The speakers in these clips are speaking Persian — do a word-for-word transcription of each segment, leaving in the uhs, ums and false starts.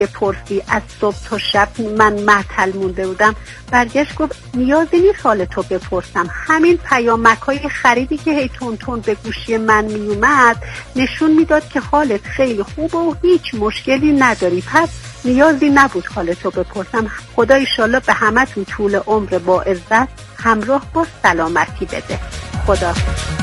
بپرسی از صبح تا شب من معطل مونده بودم، برگشت گفت نیازی نیست حال تو بپرسم، همین پیامک های خریدی که هی تون تون به گوشی من میومد نشون میداد که حالت خیلی خوبه و هیچ مشکلی نداری، پس نیازی نبود حال تو بپرسم. خدا ایشالله به همه تون طول عمر با عزت همراه با سلامتی بده. خدا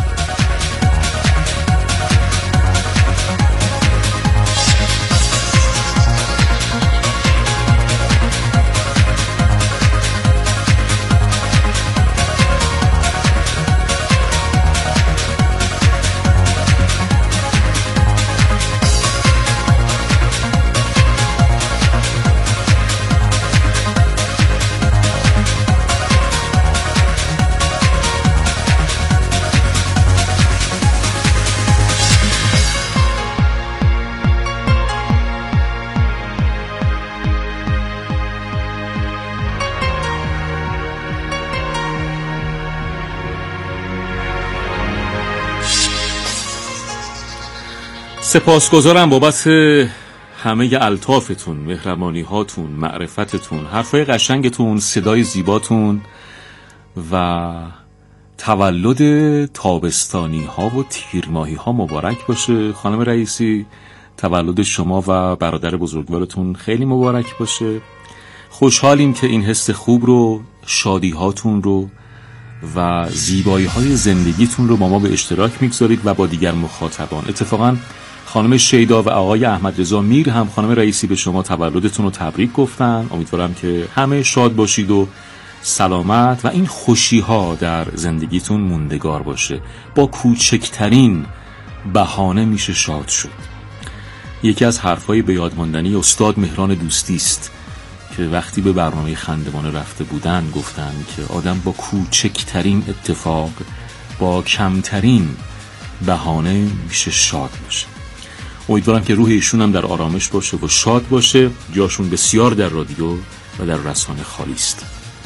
سپاسگزارم بابت همه الطافتون، مهربانی هاتون، معرفتتون، حرفای قشنگتون، صدای زیباتون و تولد تابستانی ها و تیرماهی ها مبارک باشه. خانم رئیسی، تولد شما و برادر بزرگوارتون خیلی مبارک باشه. خوشحالیم که این حس خوب رو، شادی هاتون رو و زیبایی های زندگیتون رو با ما به اشتراک میگذارید و با دیگر مخاطبان. اتفاقاً خانم شیدا و آقای احمد رضا میر هم خانم رئیسی به شما تولدتون رو تبریک گفتن. امیدوارم که همه شاد باشید و سلامت و این خوشی ها در زندگیتون موندگار باشه. با کوچکترین بهانه میشه شاد شد. یکی از حرفای به یاد ماندنی استاد مهران دوستی است که وقتی به برنامه خندوانه رفته بودن گفتن که آدم با کوچکترین اتفاق، با کمترین بهانه میشه شاد باشه. امیدوارم که روح ایشون هم در آرامش باشه و شاد باشه. جاشون بسیار در رادیو و در رسانه خالی است.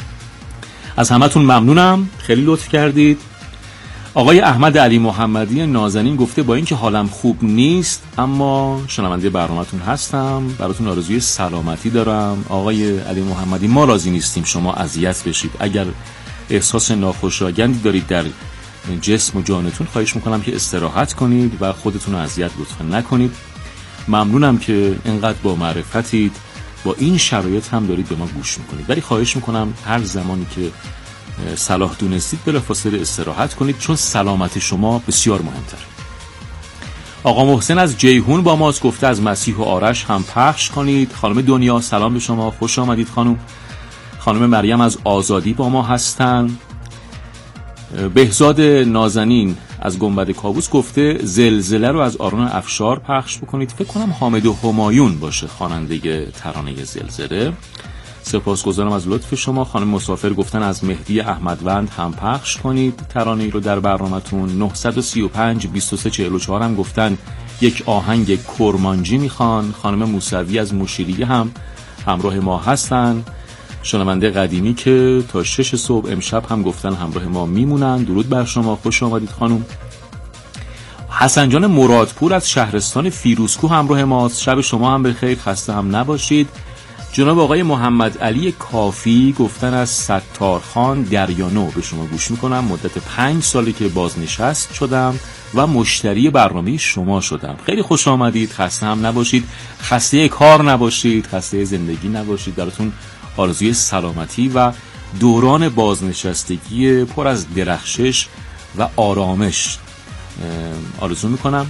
از همتون ممنونم، خیلی لطف کردید. آقای احمد علی محمدی نازنین گفته با اینکه حالم خوب نیست اما شنونده برنامه‌تون هستم، براتون آرزوی سلامتی دارم. آقای علی محمدی، ما راضی نیستیم شما اذیت بشید. اگر احساس ناخوشایندی دارید در جسم و جانتون، خواهش میکنم که استراحت کنید و خودتون رو اذیت لطفا نکنید. ممنونم که اینقدر با معرفتید، با این شرایط هم دارید به ما گوش میکنید، ولی خواهش میکنم هر زمانی که صلاح دونستید بلافاصله استراحت کنید، چون سلامت شما بسیار مهمتره. آقا محسن از جیهون با ماست، گفته از مسیح و آرش هم پخش کنید. خانم دنیا سلام به شما، خوش آمدید خانم. خانم مریم از آزادی با ما هستن. بهزاد نازنین از گنبد کاووس گفته زلزله رو از آرون افشار پخش بکنید. فکر کنم حامد و همایون باشه خواننده ترانه زلزله. سپاسگزارم از لطف شما. خانم مسافر گفتن از مهدی احمدوند هم پخش کنید ترانه رو در برنامه‌تون. نه سه پنج بیست و سه چهل و چهار هم گفتن یک آهنگ کرمانجی میخوان. خانم موسوی از مشیری هم همراه ما هستن، شنونده قدیمی که تا شش صبح امشب هم گفتن همراه ما میمونن. درود بر شما، خوش آمدید خانم. حسن جان مرادپور از شهرستان فیروزکو همراه ماست. شب شما هم بخیر، خسته هم نباشید. جناب آقای محمد علی کافی گفتن از ستارخان دریانو به شما گوش میکنم. مدت پنج سالی که بازنشست شدم و مشتری برنامه شما شدم. خیلی خوش آمدید، خسته هم نباشید، خسته کار نباشید، خسته زندگی نباشید. براتون آرزوی سلامتی و دوران بازنشستگی پر از درخشش و آرامش آرزو میکنم.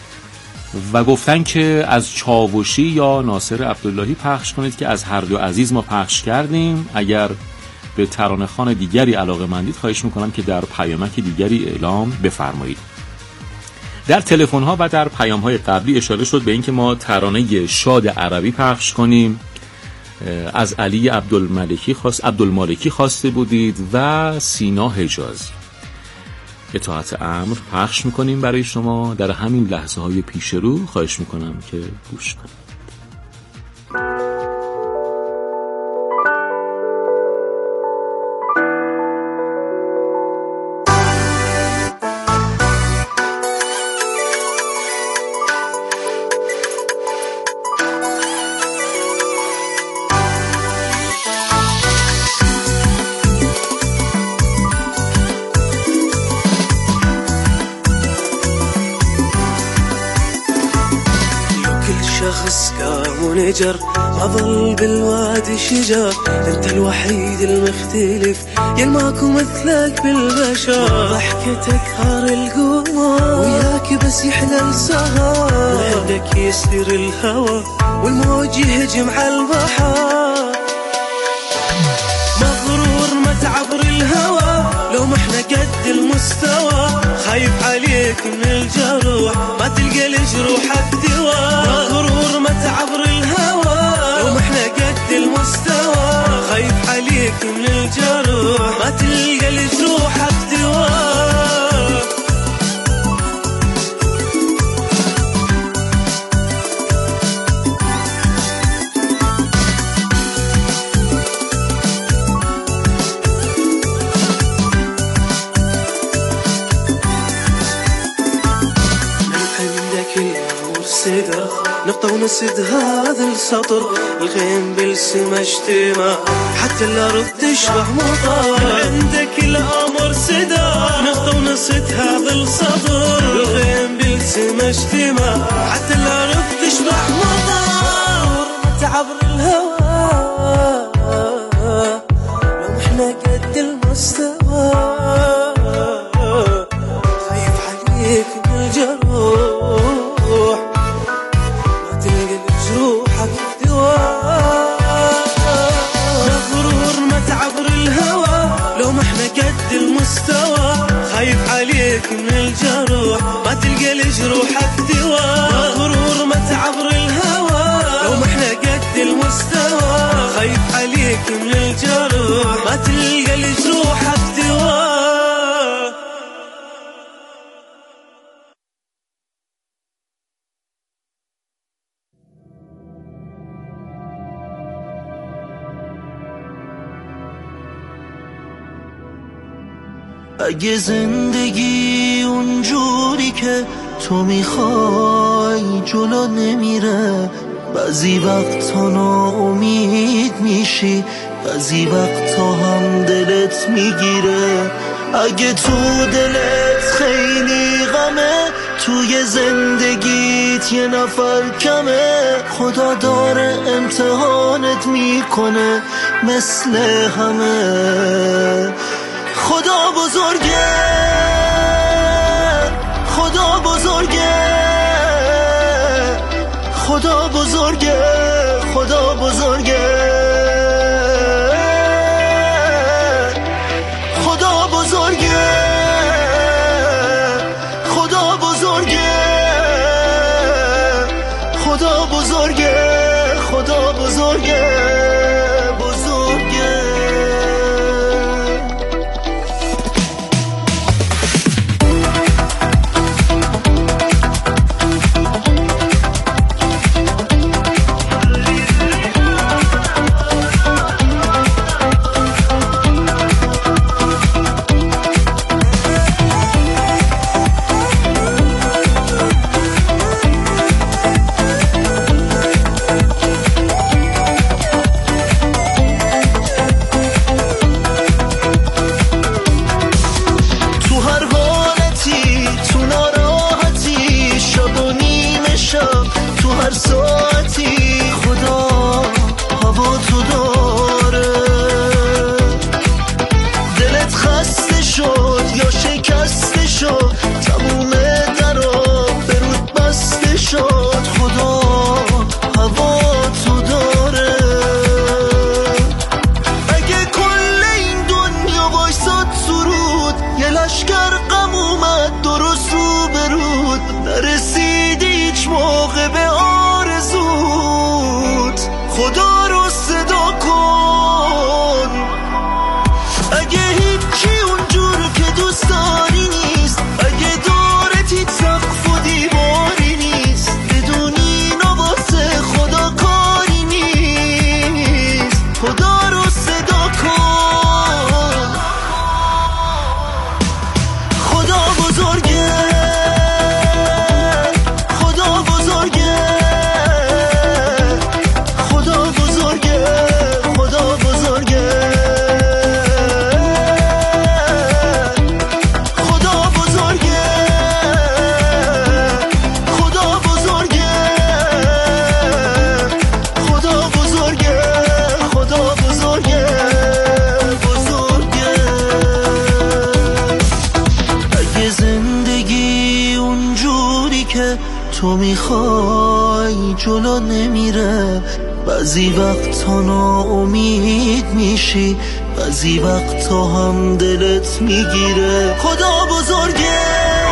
و گفتن که از چاوشی یا ناصر عبداللهی پخش کنید که از هر دو عزیز ما پخش کردیم. اگر به ترانه خوان دیگری علاقه مندید خواهش میکنم که در پیامک دیگری اعلام بفرمایید. در تلفن ها و در پیام های قبلی اشاره شد به اینکه ما ترانه شاد عربی پخش کنیم. از علی عبدالمالکی خواست عبدالمالکی خواسته بودید و سینا حجازی. اطاعت امر پخش میکنیم برای شما در همین لحظه های پیش رو. خواهش میکنم که گوش کنید. ونجر أظل بالوادي شجر، أنت الوحيد المختلف يا ماكو مثلك بالبشر. ضحكتك هار القمر وياك بس يحلى السهر، وعندك يسير الهوى والموج يهجم على البحر. مغرور ما تعبر الهوى لو ما احنا قد المستوى، خايف عليك من الجروح ما تلقى لجروحك دواء. مغرور ما تعبر الهوى لو ما احنا قد المستوى، خايف عليك من الجروح ما تلقى لجروحك دواء. نقطة ونسد هذا السطر، الغيم بالسما اجتماع حتى الأرض تشبه مطار. عندك الأمر سدا نقطة ونسد هذا السطر، الغيم بالسما اجتماع حتى الأرض تشبه مطار. تعبر الهوى لو احنا قد المستوى، خايف عليك من الجروح روحك دواء. مغرور ما تعبر الهوى لو ما احنا قد المستوى، خايف عليك من الجروح ما تلقى لجروحك دواء. مغرور ما تعبر الهوى لو ما احنا قد المستوى، خايف عليك من الجروح ما تلقى لجروحك دواء. اگه زندگی اونجوری که تو میخوای جلو نمیره، بعضی وقتا ناامید میشی، بعضی وقتا هم دلت میگیره. اگه تو دلت خیلی غمه، توی زندگیت یه نفر کمه، خدا داره امتحانت میکنه مثل همه. خدا بزرگه، خدا بزرگه، خدا بزرگه، خدا بزرگه، خدا بزرگه، خدا بزرگه، خدا بزرگه، خدا بزرگه. خدا بزرگه، خدا بزرگه. میخوای جلو نمیره، بعضی وقتا ناامید میشی، بعضی وقتا هم دلت میگیره. خدا بزرگه،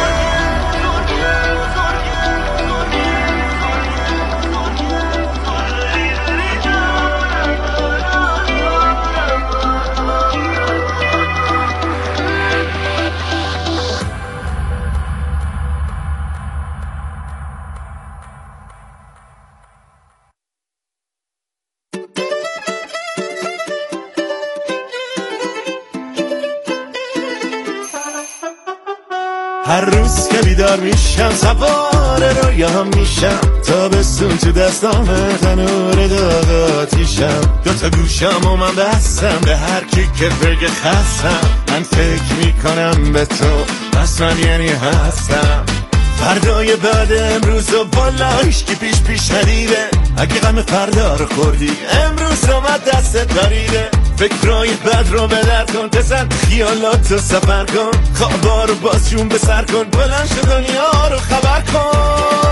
هر روز که بیدار میشم سوار رویام میشم، تابستون تو دستامه تنور داغ آتیشم، دوتا گوشم و من بستم به هر کی که بگه خستم، من فکر میکنم به تو بس من یعنی هستم. فردای بعد امروز و بالا هیچکی پیش پیش ندیده، اگه غم فردا رو خوردی امروز اومد دستت بریده. فکرای بد رو بدر کن، بزن خیالات رو سفر کن، خوابا رو باز جون به سر کن، بلند شو دنیا رو خبر کن.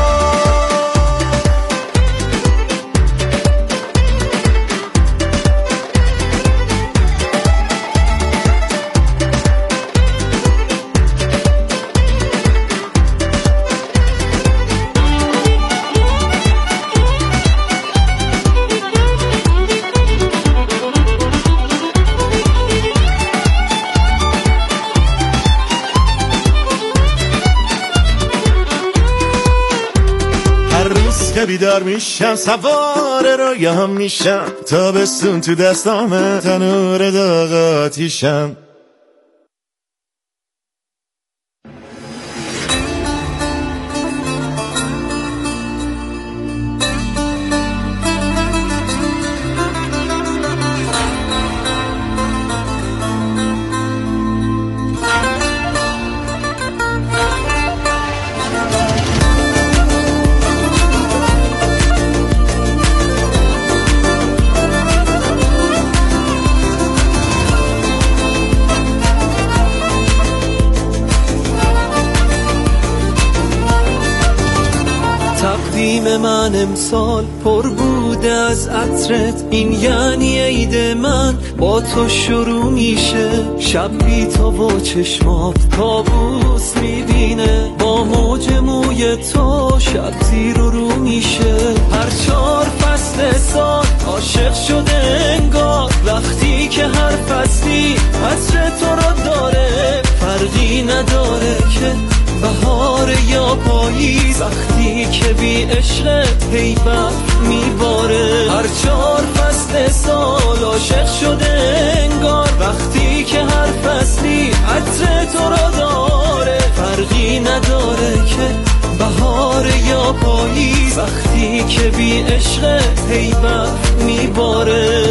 که بیدار میشم سوار رویام میشم، تابستون تو دستامه تنور داغ آتیشم. تقدیم من امسال پر بوده از عطرت، این یعنی عید من با تو شروع میشه. شب بی تو و چشمات کابوس میبینه، با موج موی تو شب زیر و رو میشه. هر چهار فصل سال عاشق شده انگار، وقتی که هر فصلی عطر تو رو داره، فرقی نداره که بهار یا پاییز، وقتی که بی عشقت هی برف میباره. هر چهار فصل سال عاشق شده انگار، وقتی که هر فصلی عطر تو را داره، فرقی نداره که بهار یا پاییز، وقتی که بی عشقت هی برف میباره.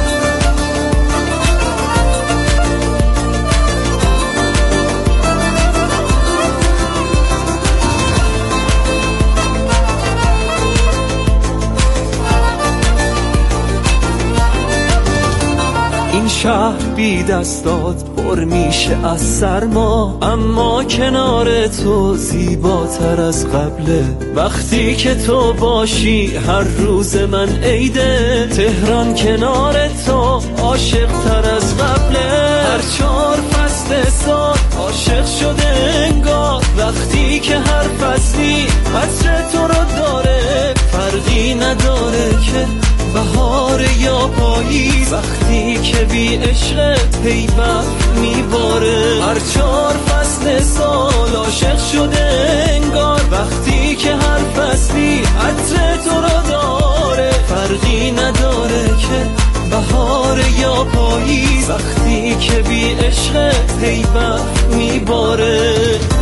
این شهر بی دستات پر میشه از سرما، اما کنار تو زیباتر از قبله. وقتی که تو باشی هر روز من عیده، تهران کنار تو عاشق تر از قبله. هر چهار فصل سال عاشق شده انگار، وقتی که هر فصلی عطر تو رو داره، فرقی نداره که بهار یا پاییز، وقتی که بی عشقت هی برف میباره. هر چهار فصل سال عاشق شده انگار، وقتی که هر فصلی عطر تو رو داره، فرقی نداره که بهار یا پاییز، وقتی که بی عشقت هی برف میباره.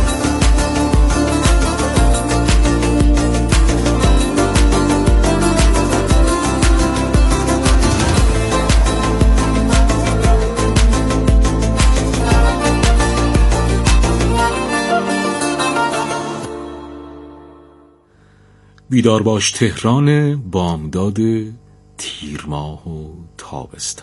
بیدار باش تهران، بامداد تیر ماه و تابستان.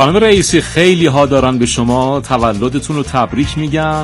خانم رئیسی خیلی ها دارن به شما تولدتون رو تبریک میگن.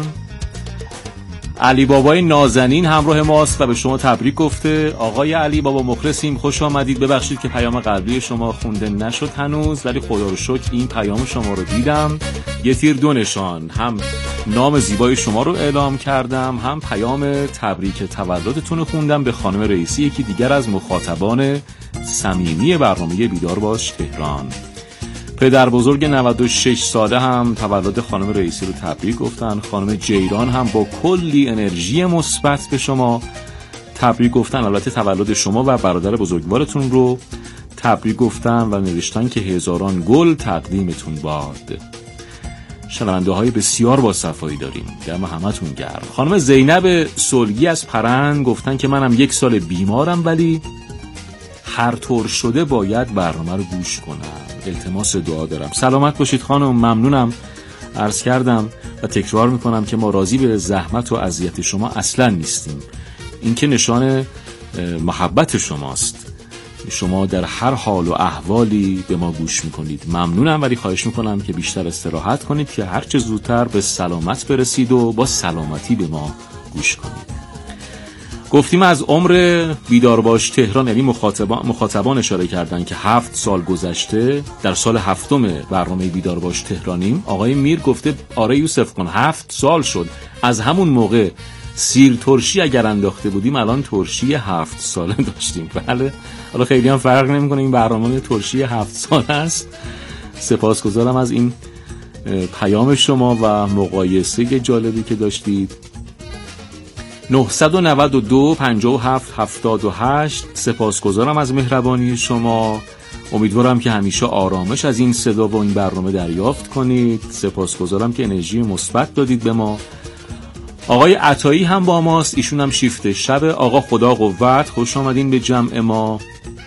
علی بابای نازنین همراه ماست و به شما تبریک گفته. آقای علی بابا مخلصیم، خوش آمدید. ببخشید که پیام قبلی شما خونده نشد هنوز، ولی خدا رو شکر این پیام شما رو دیدم. یه تیر دو نشان، هم نام زیبای شما رو اعلام کردم، هم پیام تبریک تولدتون رو خوندم به خانم رئیسی، یکی دیگر از مخاطبان صمیمی برنامه بیدار باش تهران. پدر بزرگ نود و شش ساله هم تولد خانم رئیسی رو تبریک گفتن. خانم جیران هم با کلی انرژی مثبت به شما تبریک گفتن. البته تولد شما و برادر بزرگوارتون رو تبریک گفتن و نوشتن که هزاران گل تقدیمتون باد. شنونده های بسیار با صفایی داریم، دم همتون گرم. خانم زینب سلگی از پرند گفتن که منم یک سال بیمارم ولی هر طور شده باید برنامه رو گوش کنم، التماس دعا دارم. سلامت باشید خانم، ممنونم. عرض کردم و تکرار میکنم که ما راضی به زحمت و اذیت شما اصلا نیستیم. این که نشان محبت شماست. شما در هر حال و احوالی به ما گوش میکنید، ممنونم، ولی خواهش میکنم که بیشتر استراحت کنید که هر چه زودتر به سلامت برسید و با سلامتی به ما گوش کنید. گفتیم از عمر بیدار باش تهران، یعنی مخاطبان, مخاطبان اشاره کردن که هفت سال گذشته، در سال هفتم برنامه بیدار باش تهرانیم. آقای میر گفته آره یوسف کن، هفت سال شد از همون موقع سیر ترشی اگر انداخته بودیم الان ترشی هفت ساله داشتیم. بله، حالا خیلی هم فرق نمیکنه، این برنامه ترشی هفت ساله است. سپاسگزارم از این پیام شما و مقایسه جالبی که داشتید. نه نه دو پنجاه و هفت هفتاد و هشت. سپاسگزارم از مهربانی شما. امیدوارم که همیشه آرامش از این صدا و این برنامه دریافت کنید. سپاسگزارم که انرژی مثبت دادید به ما. آقای عطایی هم با ماست، ایشون هم شیفت شب. آقا خدا قوت، خوش آمدین به جمع ما.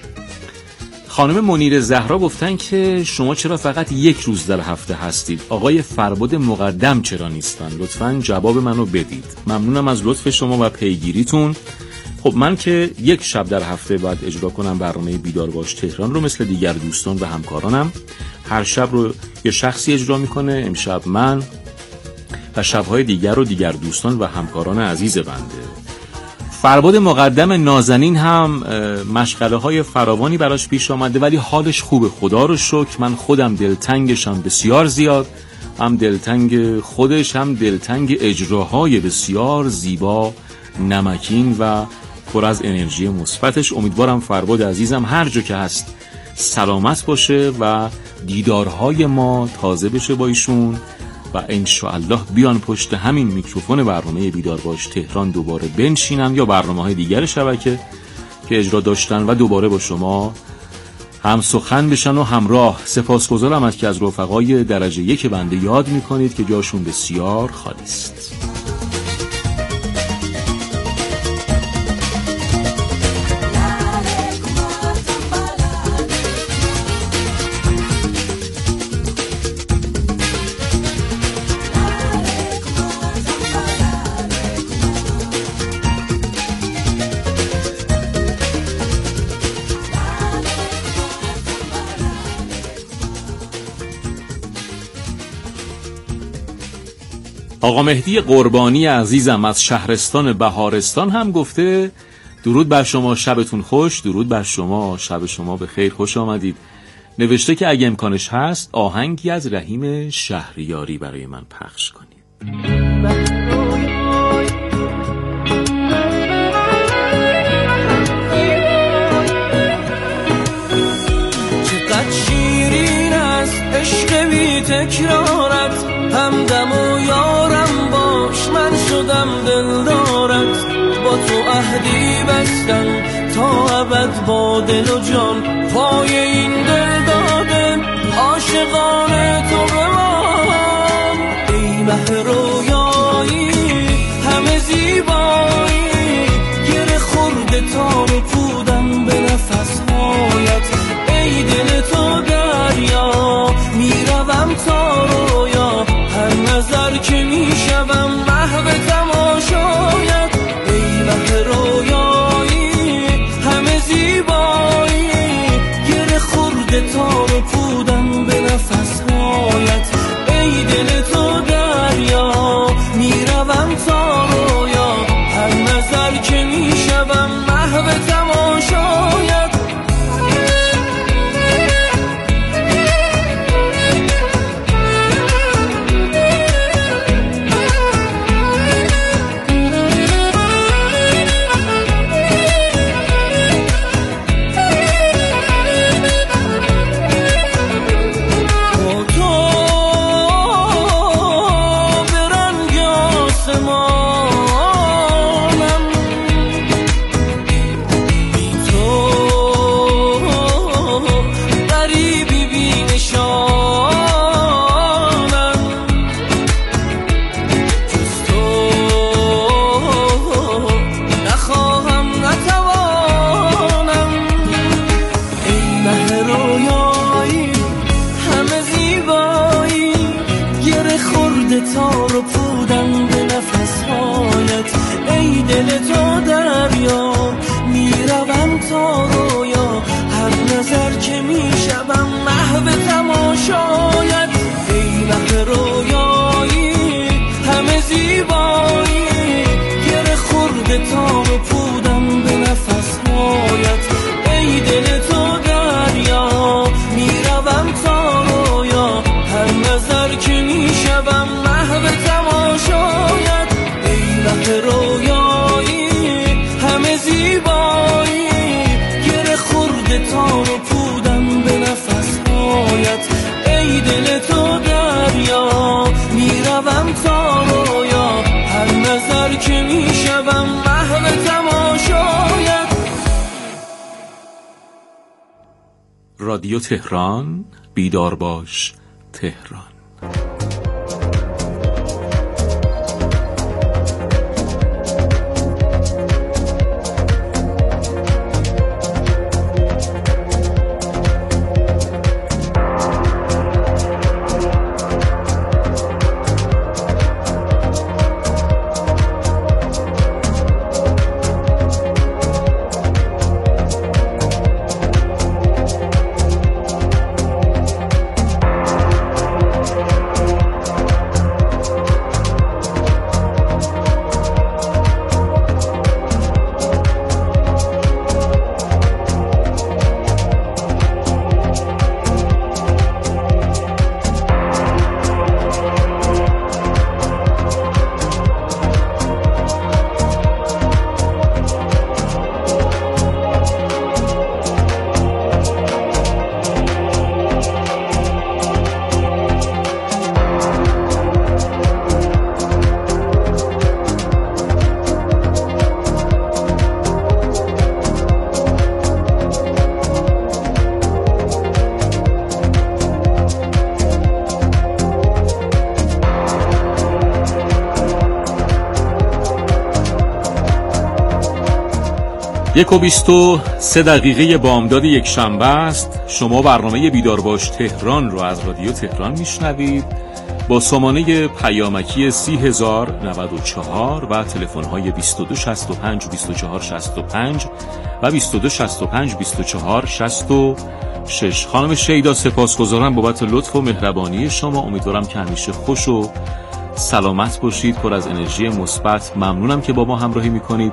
خانم منیر زهرا گفتن که شما چرا فقط یک روز در هفته هستید؟ آقای فرباد مقدم چرا نیستن؟ لطفاً جواب منو بدید. ممنونم از لطف شما و پیگیریتون. خب من که یک شب در هفته باید اجرا کنم برنامه بیدار باش تهران رو، مثل دیگر دوستان و همکارانم هر شب رو یه شخصی اجرا میکنه. امشب من و شبهای دیگر رو دیگر دوستان و همکاران عزیز بنده. فرباد مقدم نازنین هم مشغله های فراوانی براش پیش آمده ولی حالش خوبه، خدا رو شکر. من خودم دلتنگشم بسیار زیاد، هم دلتنگ خودش هم دلتنگ اجراهای بسیار زیبا، نمکین و پر از انرژی مثبتش. امیدوارم فرباد عزیزم هر جا که هست سلامت باشه و دیدارهای ما تازه بشه با ایشون و انشاءالله بیان پشت همین میکروفون برنامه بیدار باش تهران دوباره بنشینن یا برنامه‌های دیگر شبکه که اجرا داشتن و دوباره با شما هم سخن بشن و همراه. سپاسگزارم از که از رفقای درجه یک بنده یاد میکنید که جاشون بسیار خالی است. آقا مهدی قربانی عزیزم از شهرستان بهارستان هم گفته درود بر شما، شبتون خوش. درود بر شما، شب شما به خیر، خوش آمدید. نوشته که اگه امکانش هست آهنگی از رحیم شهریاری برای من پخش کنید. چقدر شیرین است عشق بی تکرارت، همدم و یارم باش من شدم دلدارت. با تو عهدی بستم تا ابد با دل و جان، پای این دل داده عاشقان تو بمان. ای مه رویایی همه زیبایی، گره خورده تا رکودم به نفسهایت. ای دل تو دریا میروم تا رویا، هر نظر که میشوم محو تماشایت. ای مه رویایی همه زیبایی، تا رویا، هر نظر که میشوم محو تماشایت. ای مه رویایی همه زیبایی، گره خورده تا به پودم به نفسهایت. ای دل تو دریا میروم تا رویا، هر نظر که میشوم محو تماشایت. ای مه رویایی همه زیبایی، گره خورده تا به پودم به نفسهایت. ای دل تو دریا میروم تا رویا، هر نظر که میشوم محو تماشایت. رادیو تهران، بیدار باش تهران. یک و بیست و سه دقیقه بامداد یک شنبه است. شما برنامه بیدار باش تهران رو از رادیو تهران میشنوید با سامانه پیامکی سی هزار نود و چهار و تلفن‌های بیست و دو شصت و پنج بیست و چهار شصت و پنج و بیست و دو شصت و پنج بیست و چهار شصت و شش. خانم شیدا سپاسگزارم بابت لطف و مهربانی شما. امیدوارم که همیشه خوش و سلامت باشید، پر از انرژی مثبت. ممنونم که با ما همراهی میکنید.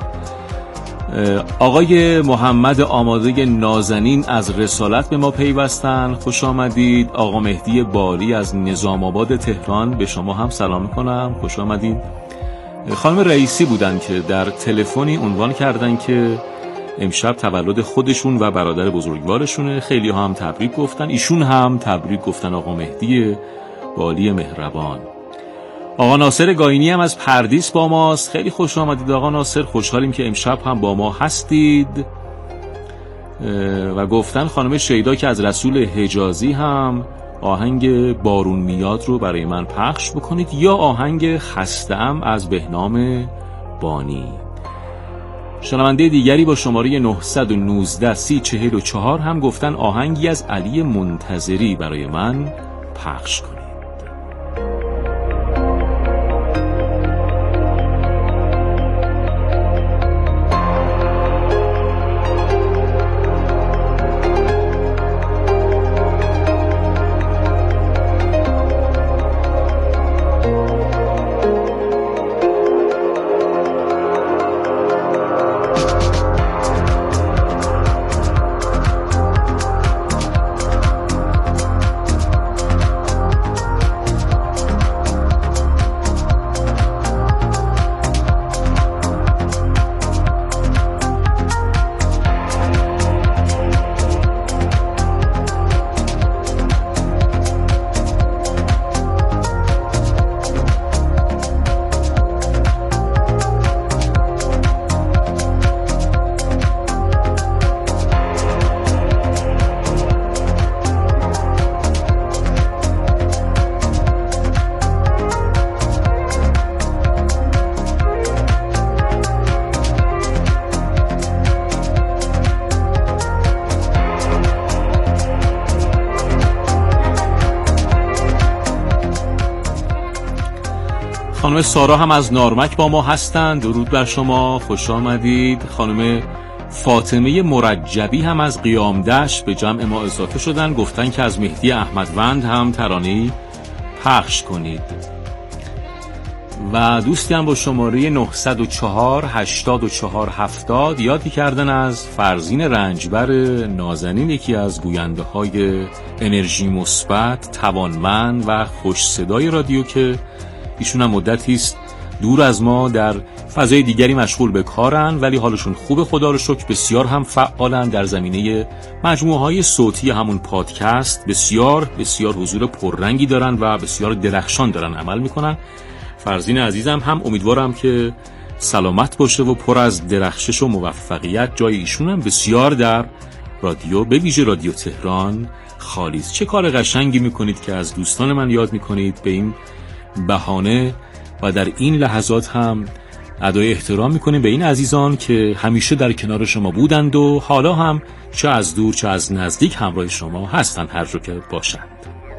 آقای محمد آماده نازنین از رسالت به ما پیوستن، خوش آمدید. آقا مهدی بالی از نظام آباد تهران، به شما هم سلام میکنم، خوش آمدید. خانم رئیسی بودن که در تلفنی عنوان کردن که امشب تولد خودشون و برادر بزرگوارشونه. خیلی هم تبریک گفتن، ایشون هم تبریک گفتن آقا مهدی بالی مهربان. آقا ناصر گاینی هم از پردیس با ماست. خیلی خوش آمدید آقا ناصر، خوشحالیم که امشب هم با ما هستید. و گفتن خانم شیدا که از رسول حجازی هم آهنگ بارون میاد رو برای من پخش بکنید، یا آهنگ خسته‌ام از بهنام بانی. شنونده دیگری با شماره نهصد و نوزده سی چهل و چهار هم گفتن آهنگی از علی منتظری برای من پخش کنید. خانم سارا هم از نارمک با ما هستند. درود بر شما، خوش آمدید. خانم فاطمه مرجبی هم از قیام دشت به جمع ما اضافه شدن، گفتن که از مهدی احمدوند هم ترانه‌ای پخش کنید. و دوستی هم با شماره نه صفر چهار هشتاد چهار هفتاد یادی کردن از فرزین رنجبر نازنین، یکی از گوینده های انرژی مثبت، توانمند و خوش صدای رادیو که ایشون هم مدتی است دور از ما در فضای دیگری مشغول به کارن، ولی حالشون خوبه خدا رو شکر. بسیار هم فعالن در زمینه مجموعه های صوتی همون پادکست، بسیار بسیار حضور پررنگی دارن و بسیار درخشان دارن عمل میکنن. فرزین عزیزم هم امیدوارم که سلامت باشه و پر از درخشش و موفقیت. جای ایشون هم بسیار در رادیو، به ویژه رادیو تهران خالی است. چه کار قشنگی میکنید که از دوستان من یاد میکنید به این بهانه و در این لحظات هم ادای احترام میکنیم به این عزیزان که همیشه در کنار شما بودند و حالا هم چه از دور چه از نزدیک همراه شما هستند، هر جا که باشند.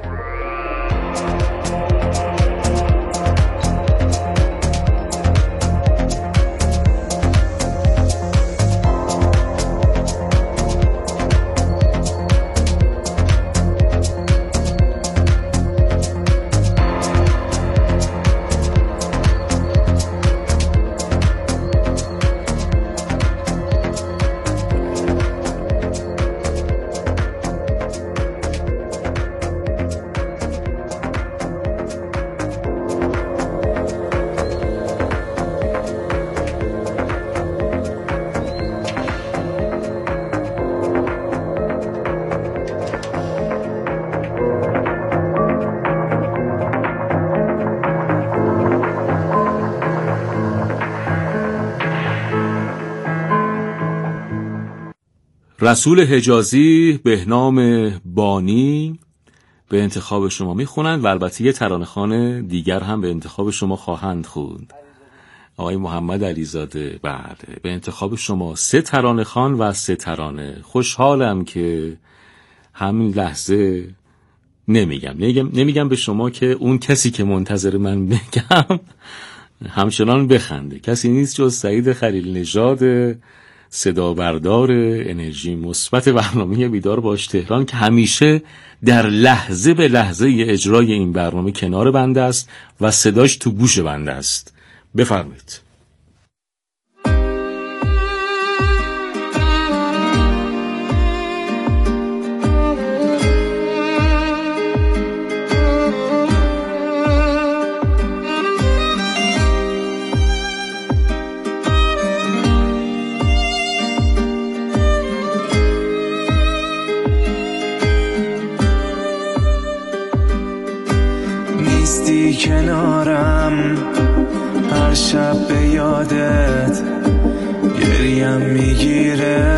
رسول حجازی، بهنام بانی به انتخاب شما میخونند و البته یه ترانه‌خوان دیگر هم به انتخاب شما خواهند خوند. آقای محمد علیزاده بعد به انتخاب شما سه ترانه‌خوان و سه ترانه. خوشحالم که همین لحظه نمیگم نمیگم نمیگم به شما که اون کسی که منتظر من بگم همچنان بخنده، کسی نیست جز سعید خلیل نژاد، صدا بردار انرژی مثبت برنامه بیدار باش تهران که همیشه در لحظه به لحظه اجرای این برنامه کنار بنده است و صداش تو گوش بنده است. بفرمایید. کنارم هر شب به یادت گریم میگیره.